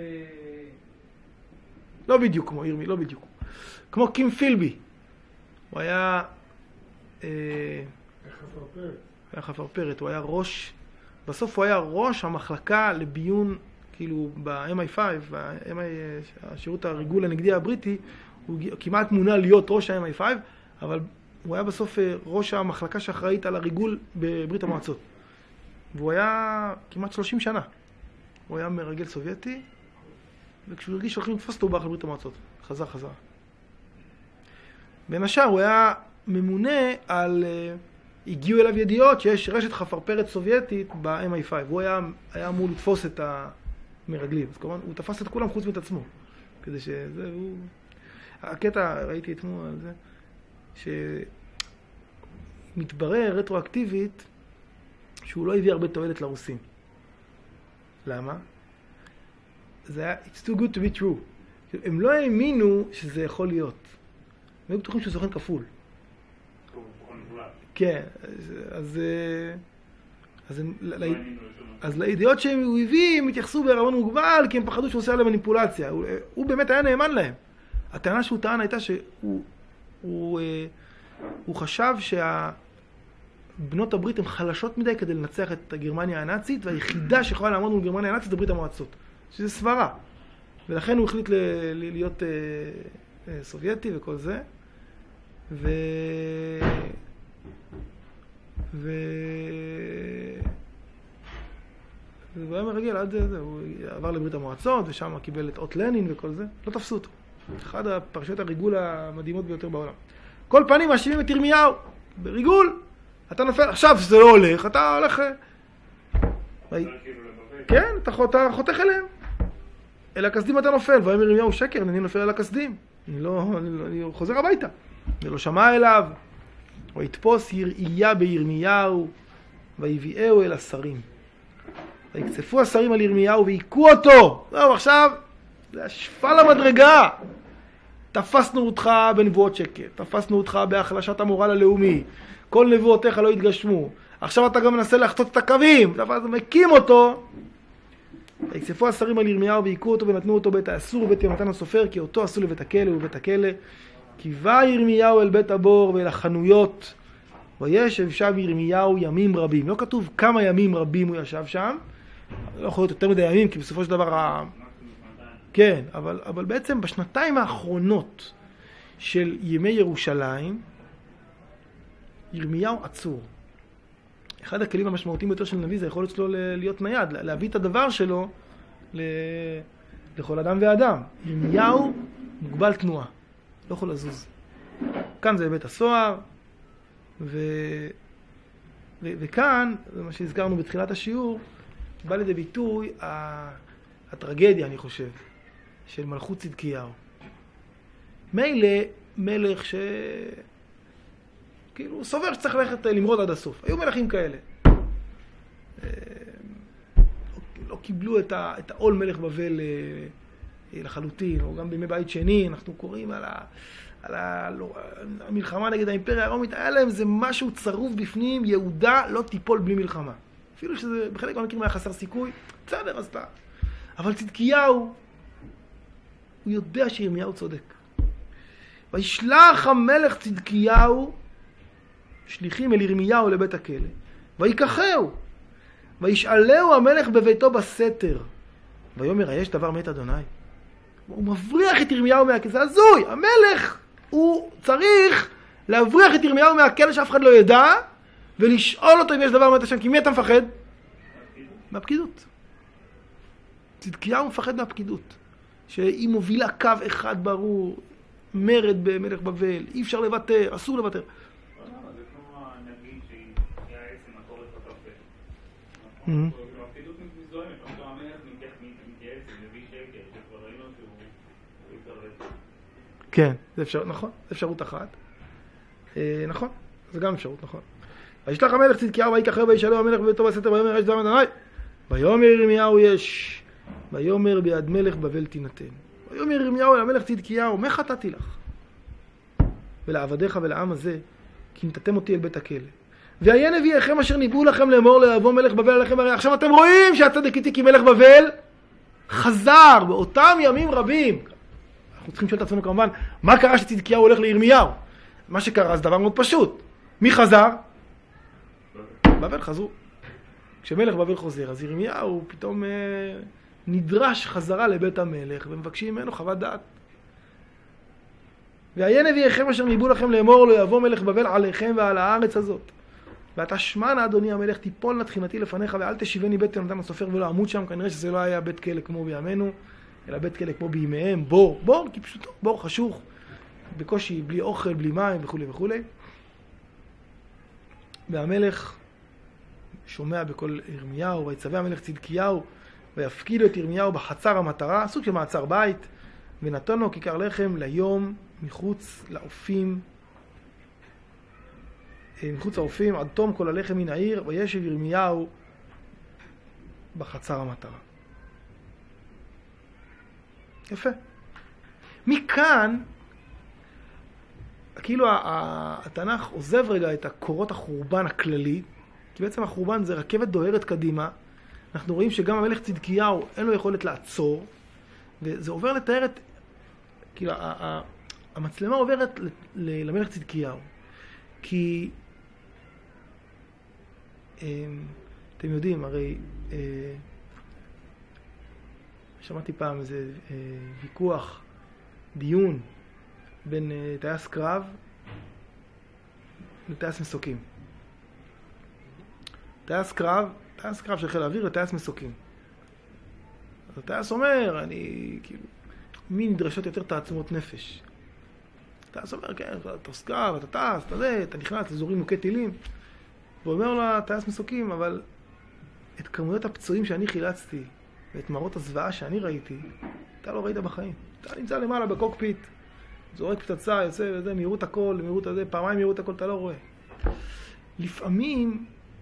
Speaker 1: לא בדיוק כמו ירמי, לא בדיוק. כמו קים פילבי. הוא היה... חפרפרת. הוא היה ראש... בסוף הוא היה ראש המחלקה לביון, כאילו ב-MI5, השירות הריגול הנגדי הבריטי, הוא כמעט מונה להיות ראש ה-MI5, אבל הוא היה בסוף ראש המחלקה שאחראית על הריגול בברית המועצות. והוא היה כמעט 30 שנה. הוא היה מרגל סובייטי, וכשהוא הרגיש שהולכים לתפוס אותו, הוא ברח לברית המועצות. חזר. בין השאר הוא היה ממונה על... הגיעו אליו ידיעות שיש רשת חפרפרת סובייטית ב-MI5. הוא היה אמור לתפוס את המרגלים. אז כמובן, הוא תפס את כולם חוץ מאת עצמו. כדי שזה, הוא... הקטע, ראיתי אתמול על זה, שמתברר רטרואקטיבית שהוא לא הביא הרבה תועלת לרוסים. למה? זה היה, it's too good to be true. הם לא האמינו שזה יכול להיות. הם היו בטוחים שהוא סוכן כפול. כן, אז לידיעות שהוא הביא, הם התייחסו בערבון מוגבל, כי הם פחדו שהוא עושה עליהם מניפולציה. הוא באמת היה נאמן להם. הטענה שהוא טען הייתה שהוא חשב שהבנות הברית הן חלשות מדי כדי לנצח את גרמניה הנאצית, והיחידה שיכולה לעמוד מול גרמניה הנאצית זה ברית המועצות, שזה סברה. ולכן הוא החליט להיות סובייטי וכל זה. והוא היה מרגל עד זה, הוא עבר לברית המועצות ושם קיבל את אות לנין וכל זה, לא תפסו אותו. אחד הפרשיות הריגול המדהימות ביותר בעולם. כל פנים מאשימים את ירמיהו בריגול, אתה נופל, עכשיו שזה לא הולך, אתה הולך... כן, אתה חותך אליהם. אל הכסדים אתה נופל, ואומר ירמיהו שקר, אני נופל אל הכסדים. אני חוזר הביתה. ולא שמע אליו. ויתפוס יראיה בירמיהו, ויביאהו אל השרים. ויקצפו השרים על ירמיהו ויקו אותו. זהו, עכשיו, זה השפל המדרגה. תפסנו אותך בנבואות שקר, תפסנו אותך בהחלשת המורל הלאומי, כל נבואותיך לא התגשמו, עכשיו אתה גם מנסה לחצות את הקווים, אז מקים אותו. ויקצפו השרים על ירמיהו ויקו אותו ונתנו אותו בית האסור ובית יונתן הסופר, כי אותו עשו לבית הכלא ובית הכלא. כי בא ירמיהו אל בית הבור ואל החנויות, וישב שם ירמיהו ימים רבים. לא כתוב כמה ימים רבים הוא ישב שם, לא יכול להיות יותר מדי ימים, כי בסופו של דבר כן, אבל בעצם בשנתיים האחרונות של ימי ירושלים, ירמיהו עצור. אחד הכלים המשמעותיים ביותר של נביא זה יכול להיות שלו להיות נייד, להביא את הדבר שלו לכל אדם ואדם. ירמיהו מוגבל תנועה, לא יכול לזוז. כאן זה בית הסוהר, וכאן, זה מה שהזכרנו בתחילת השיעור, בא לידי ביטוי הטרגדיה, אני חושב, של מלכות צדקיהו. מילא מלך כאילו סובר שצריך ללכת למרוד עד הסוף. היו מלכים כאלה. לא קיבלו את העול מלך בבל לחלוטין, או גם בימי בית שני, אנחנו קוראים על המלחמה נגד האימפריה הרומית, היה להם זה משהו צרוף בפנים, יהודה לא תיפול בלי מלחמה. אפילו שזה בחלק מהמקרים היה חסר סיכוי, בסדר, אז אתה. אבל צדקיהו, הוא יודע שירמיהו צודק. וישלח המלך צדקיהו שליחים אל ירמיהו לבית הכלא, ויקחהו, וישאלהו המלך בביתו בסתר, ויאמר, היש דבר מת אדוני? הוא מבריח את ירמיהו מהכלא, זה הזוי, המלך הוא צריך להבריח את ירמיהו מהכלא שאף אחד לא ידע, ולשאול אותו אם יש דבר מת השם, כי מי אתה מפחד? מהפקידות. צדקיהו מפחד מהפקידות, שהיא מובילה קו אחד ברור, מרד במלך בבל, אי אפשר לוותר, אסור לוותר.
Speaker 4: זה כמו נגיד שהיא העצם התורת בקפה. הפקידות מזוהמת, לא המלך מתייעץ, מביא שקר, שכבר ראינו שהוא יתערב.
Speaker 1: כן, זה אפשר, נכון, זה אפשרות אחת. נכון, זה גם אפשרות, נכון. וישלח המלך צדקיהו ויקחהו וישאלהו המלך בביתו בסתר ויאמר יש דבר מת אדוני? ויאמר ירמיהו יש, ויאמר ביד מלך בבל תינתן. ויאמר ירמיהו אל המלך צדקיהו, מה חטאתי לך? ולעבדיך ולעם הזה, כי נתתם אותי אל בית הכלא. והיה נביאיכם אשר ניבאו לכם לאמור ליבוא מלך בבל עליכם הרי. עכשיו אתם רואים שהצדק איתי כי מלך בבל חזר באותם ימים רבים. אנחנו צריכים לשאול את עצמנו כמובן, מה קרה שצדקיהו הולך לירמיהו? מה שקרה זה דבר מאוד פשוט. מי חזר? בבל חזרו. כשמלך בבל חוזר, אז ירמיהו פתאום נדרש חזרה לבית המלך, ומבקשים ממנו חוות דעת. והיה נביאיכם אשר ניבאו לכם לאמור לא יבוא מלך בבל עליכם ועל הארץ הזאת. ואתה שמענה אדוני המלך תיפול תחינתי לפניך ואל תשיבני בית יונתן הסופר ולא עמוד שם. כנראה שזה לא היה בית כלא כמו בימינו, אלא בית כלא כמו בימיהם, בור, כי פשוט בור חשוך, בקושי, בלי אוכל, בלי מים וכו' וכו'. והמלך שומע בכל ירמיהו, ויצווה המלך צדקיהו ויפקיד את ירמיהו בחצר המטרה, סוג של מעצר בית, ונתן לו כיכר לחם ליום מחוץ לאופים, מחוץ לאופים עד תום כל הלחם מן העיר, וישב ירמיהו בחצר המטרה. יפה. מכאן, כאילו התנ"ך עוזב רגע את קורות החורבן הכללי, כי בעצם החורבן זה רכבת דוהרת קדימה. אנחנו רואים שגם המלך צדקיהו אין לו יכולת לעצור, וזה עובר לתאר את, כאילו המצלמה עוברת למלך צדקיהו, כי אתם יודעים, הרי שמעתי פעם איזה ויכוח, דיון בין טייס קרב לטייס מסוקים. טייס קרב של חיל האוויר לטייס מסוקים. אז הטייס אומר, כאילו, מי נדרשות יותר תעצומות נפש? הטייס אומר, כן, אתה טוס קרב, אתה טס, אתה נכנס לאזורים מוכי טילים. והוא אומר לו, הטייס מסוקים, אבל את כמויות הפצועים שאני חילצתי, ואת מראות הזוועה שאני ראיתי, אתה לא ראית בחיים. אתה נמצא למעלה בקוקפיט, זורק פצצה, יוצא וזה, מהירות הכל, מהירות הזה, פעמיים מהירות הכל, אתה לא רואה. לפעמים,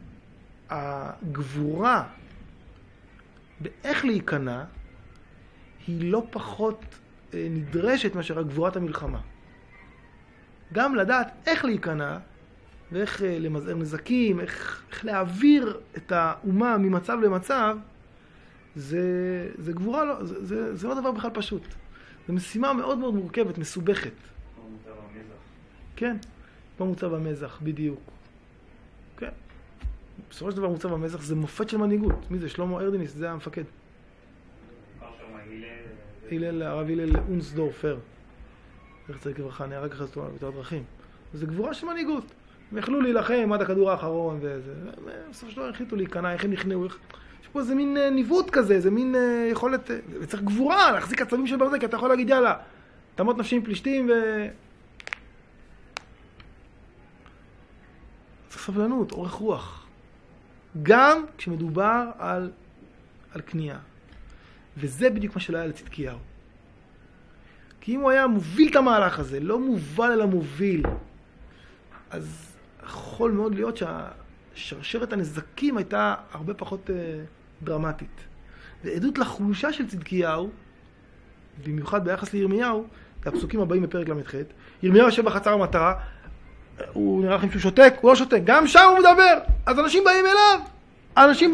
Speaker 1: הגבורה באיך להיכנע היא לא פחות נדרשת מאשר הגבורת המלחמה. גם לדעת איך להיכנע ואיך למזער נזקים, איך להעביר את האומה ממצב למצב, זה גבורה, זה לא דבר בכלל פשוט. זו משימה מאוד מאוד מורכבת, מסובכת.
Speaker 4: כמו מוצב המזח.
Speaker 1: כן, כמו מוצב המזח, בדיוק. כן. בסופו של דבר מוצב המזח זה מופת של מנהיגות. מי זה? שלמה ארדניס, זה המפקד.
Speaker 4: מוכר שם
Speaker 1: הרב הלל אונסדורפר. זכר צדיק לברכה, נהרג אחרי סתום בתאונת דרכים. וזו גבורה של מנהיגות. הם יכלו להילחם עד הכדור האחרון וזה. בסוף שלא החליטו להיכנע, איך הם נכנעו. יש פה איזה מין ניווט כזה, איזה מין יכולת, וצריך גבורה, להחזיק עצבים של ברזל, כי אתה יכול להגיד יאללה, תמות נפשי עם פלישתים צריך סבלנות, אורך רוח. גם כשמדובר על כניעה. וזה בדיוק מה שלא היה לצדקיהו. כי אם הוא היה מוביל את המהלך הזה, לא מובל אלא מוביל, אז יכול מאוד להיות שהשרשרת הנזקים הייתה הרבה פחות דרמטית. ועדות לחולשה של צדקיהו, במיוחד ביחס לירמיהו, זה הפסוקים הבאים בפרק למ"ח. ירמיהו יושב בחצר המטרה, הוא נראה לכם שהוא שותק, הוא לא שותק, גם שם הוא מדבר, אז אנשים באים אליו, אנשים...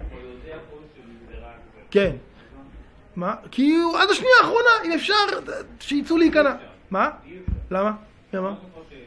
Speaker 1: כן. מה? כי הוא עד השנייה האחרונה, אם אפשר, שיצאו להיכנע. מה? למה? למה?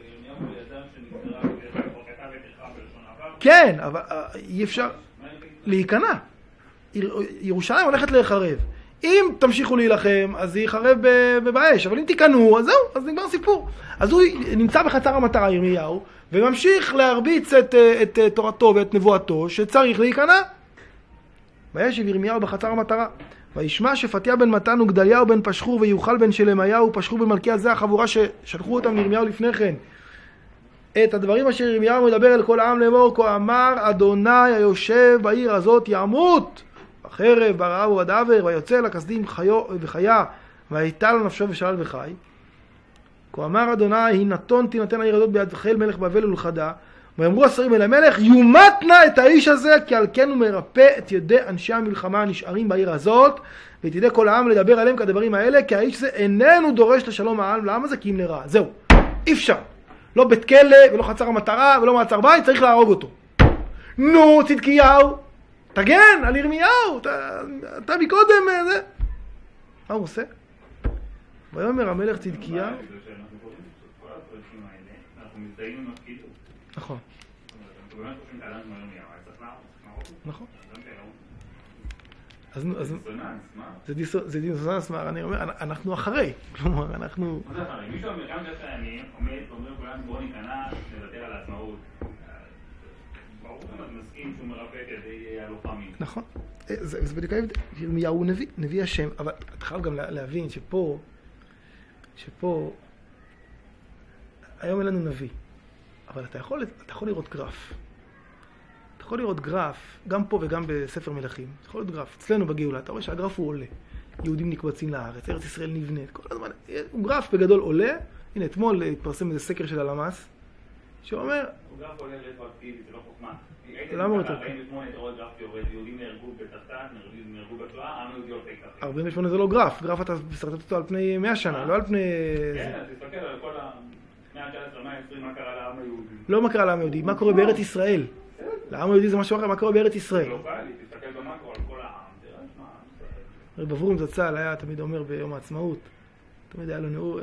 Speaker 1: כן, אבל אי אפשר להיכנע. ירושלים הולכת להיחרב. אם תמשיכו להילחם, אז היא ייחרב באש, אבל אם תיכנעו, אז זהו, אז נגמר סיפור. אז הוא נמצא בחצר המטרה, ירמיהו, וממשיך להרביץ את תורתו ואת נבואתו, שצריך להיכנע. וישב ירמיהו בחצר המטרה. וישמע שפתיה בן מתן וגדליהו בן פשחור ויוחל בן שלמיהו ופשחור בן מלכיה, זה החבורה ששלחו אותם לירמיהו לפני כן. את הדברים אשר ירמיהו מדבר אל כל העם לאמור, כה אמר אדוני היושב בעיר הזאת ימות בחרב, ברעב ובדבר, ויוצא לכסדים וחיה, והייתה לו נפשו ושלל וחי. כה אמר אדוני, הינתון תינתן העיר הזאת ביד חיל מלך בבל ולכדה, ואמרו השרים אל המלך, יומת נא את האיש הזה, כי על כן הוא מרפא את ידי אנשי המלחמה הנשארים בעיר הזאת, ואת ידי כל העם לדבר עליהם כדברים האלה, כי האיש הזה איננו דורש לשלום העם הזה, כי אם לרע. זהו, אי אפשר. לא בית כלא, ולא חצר המטרה, ולא מעצר בית, צריך להרוג אותו. נו, צדקיהו, תגן על ירמיהו, אתה מקודם, זה. מה הוא עושה? ויאמר המלך צדקיהו. נכון. נכון. זה דיסוננס, אני אומר, אנחנו אחרי. כלומר, אנחנו...
Speaker 4: מה זה אחרי? מישהו אומר, גם שאני עומד ואומר כולנו בואו ניכנע, נוותר על העצמאות. ברור שאנחנו מסכים שהוא מרפא את ידי הלוחמים.
Speaker 1: נכון. זה בדיוק ירמיהו הוא נביא השם, אבל אתה חייב גם להבין שפה היום אין לנו נביא. אבל אתה יכול לראות גרף. אתה יכול לראות גרף, גם פה וגם בספר מלכים. אתה יכול לראות גרף. אצלנו בגאולה, אתה רואה שהגרף הוא עולה. יהודים נקבצים לארץ, ארץ ישראל נבנית. כל הזמן, הוא גרף בגדול עולה. הנה, אתמול התפרסם איזה סקר של הלמ"ס, שאומר...
Speaker 4: הוא גרף עולה רטרואקטיבי, זה לא חוכמה.
Speaker 1: למה הוא רטרואקטיבי?
Speaker 4: 48 אתה רואה גרף יורד, יהודים נהרגו בתחתן, נהרגו בשואה, העם היהודי עושה ככה.
Speaker 1: 48 זה לא גרף. גרף אתה מסרטט אותו על פני 100 שנה, לא על פני...
Speaker 4: כן, אז תסתכל על כל ה-119, 120, מה קרה לעם היהודי.
Speaker 1: לא מה קרה לעם היהודי, מה קורה בארץ ישראל. לעם היהודי זה משהו אחר, מה קורה בארץ ישראל.
Speaker 4: גלובלי, תסתכל במקרו על כל העם, תראה מה...
Speaker 1: רב אברום זצ"ל היה תמיד אומר ביום העצמאות, תמיד היה לו נאור,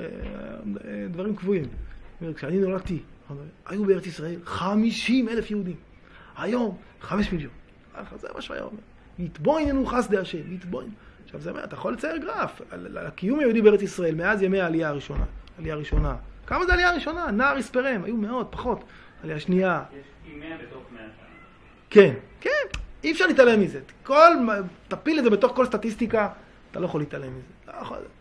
Speaker 1: דברים קבועים. כשאני נולדתי, היו בארץ ישראל 50,000 יהודים. היום 5 מיליון. זה מה שהיה אומר. יתבויננו חסדי השם, יתבויננו. עכשיו זה אומר, אתה יכול לצייר גרף על הקיום היהודי בארץ ישראל מאז ימי העלייה הראשונה. עלייה ראשונה. כמה זה עלייה ראשונה? נער יספרם, היו מאות, פחות. עלייה שנייה.
Speaker 4: יש 100 בתוך 100 שנה.
Speaker 1: כן, כן. אי אפשר להתעלם מזה. תפיל את זה בתוך כל סטטיסטיקה, אתה לא יכול להתעלם מזה.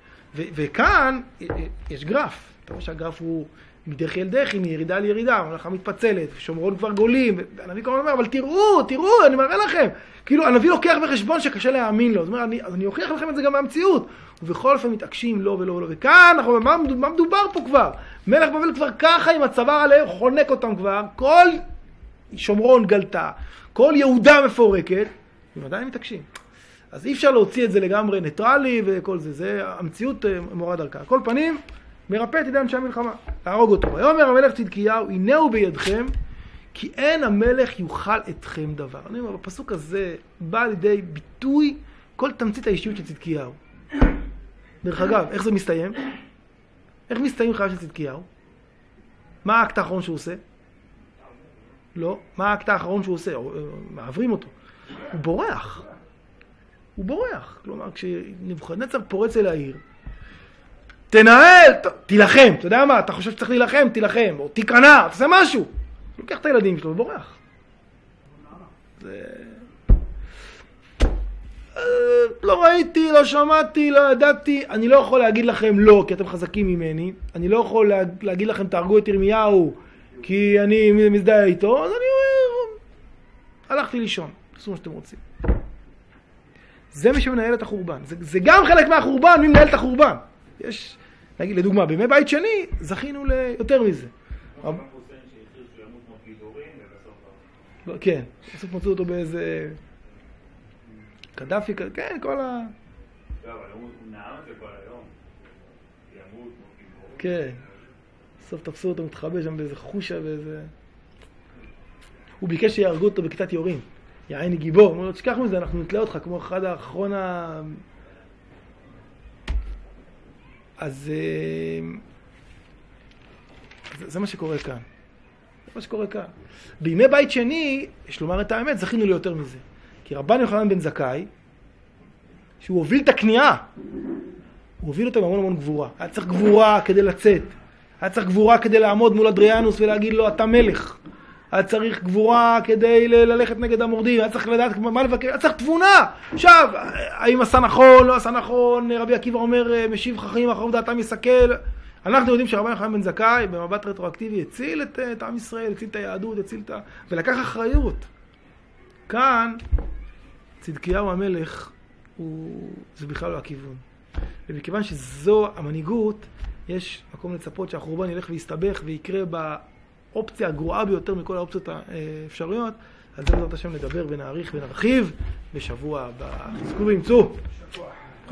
Speaker 1: וכאן יש גרף. אתה רואה שהגרף הוא מדחי אל דחי, מירידה לירידה, הממלכה מתפצלת, שומרון כבר גולים. הנביא כבר אומר, אבל תראו, אני מראה לכם. כאילו, הנביא לוקח בחשבון שקשה להאמין לו. זאת אומרת, אני אוכיח לכם את זה גם מהמציאות. ובכל אופן מתעקשים לא ולא ולא. וכאן, מה מדובר פה כבר? מלך בבל כבר ככה עם הצוואר עליהם, חונק אותם כבר. כל שומרון גלתה, כל יהודה מפורקת, ועדיין מתעקשים. אז אי אפשר להוציא את זה לגמרי ניטרלי וכל זה. זה המציאות מורה דרכה. כל פנים, מרפא את ידי אנשי המלחמה, להרוג אותו. ויאמר המלך צדקיהו, הנה הוא בידכם, כי אין המלך יוכל אתכם דבר. אני אומר, בפסוק הזה בא לידי ביטוי כל תמצית האישיות של צדקיהו. דרך אגב, איך זה מסתיים? איך מסתיים חייו של צדקיהו? מה האקט האחרון שהוא עושה? לא. מה האקט האחרון שהוא עושה? מעברים אותו. הוא בורח. הוא בורח. כלומר, כשנבוכדנצר פורץ אל העיר, תנהל, תילחם, אתה יודע מה, אתה חושב שצריך להילחם, תילחם, או תיכנע, תעשה משהו. לוקח את הילדים שלו ובורח. לא ראיתי, לא שמעתי, לא ידעתי, אני לא יכול להגיד לכם לא, כי אתם חזקים ממני, אני לא יכול להגיד לכם תהרגו את ירמיהו, כי אני מזדהה איתו, אז אני אומר, הלכתי לישון, תעשו מה שאתם רוצים. זה מי שמנהל את החורבן, זה גם חלק מהחורבן, מי מנהל את החורבן. יש, נגיד, לדוגמה, בימי בית שני, זכינו ליותר מזה. כן, בסוף מצאו אותו באיזה קדאפי, כן, כל ה...
Speaker 4: אבל הוא נעם את זה כל היום. ימות, מוקידורים.
Speaker 1: כן. בסוף תפסו אותו מתחבא שם באיזה חושה, באיזה... הוא ביקש שיהרגו אותו בכיתת יורים. יעני גיבור. הוא אומר לו, תשכח מזה, אנחנו נתלה אותך כמו אחד האחרון ה... אז... זה מה שקורה כאן. זה מה שקורה כאן. בימי בית שני, יש לומר את האמת, זכינו ליותר מזה. כי רבן יוחנן בן זכאי, שהוא הוביל את הכניעה, הוא הוביל אותה בהמון המון גבורה. היה צריך גבורה כדי לצאת. היה צריך גבורה כדי לעמוד מול אדריאנוס ולהגיד לו, אתה מלך. היה צריך גבורה כדי ללכת נגד המורדים. היה צריך לדעת מה לבקר. היה צריך תבונה. עכשיו, האם עשה נכון, לא עשה נכון, רבי עקיבא אומר, משיב חכמים אחרוב דעתם יסכל. אנחנו יודעים שרבן יוחנן בן זכאי, במבט רטרואקטיבי, הציל את עם ישראל, הציל את היהדות, הציל את ה... ולקח אחריות. כאן, צדקיהו המלך, זה בכלל לא הכיוון. ובכיוון שזו המנהיגות, יש מקום לצפות שהחורבן ילך ויסתבך ויקרה באופציה הגרועה ביותר מכל האופציות האפשריות. על זה בעזרת השם נדבר ונעריך ונרחיב בשבוע הבא. חזקו ואמצו.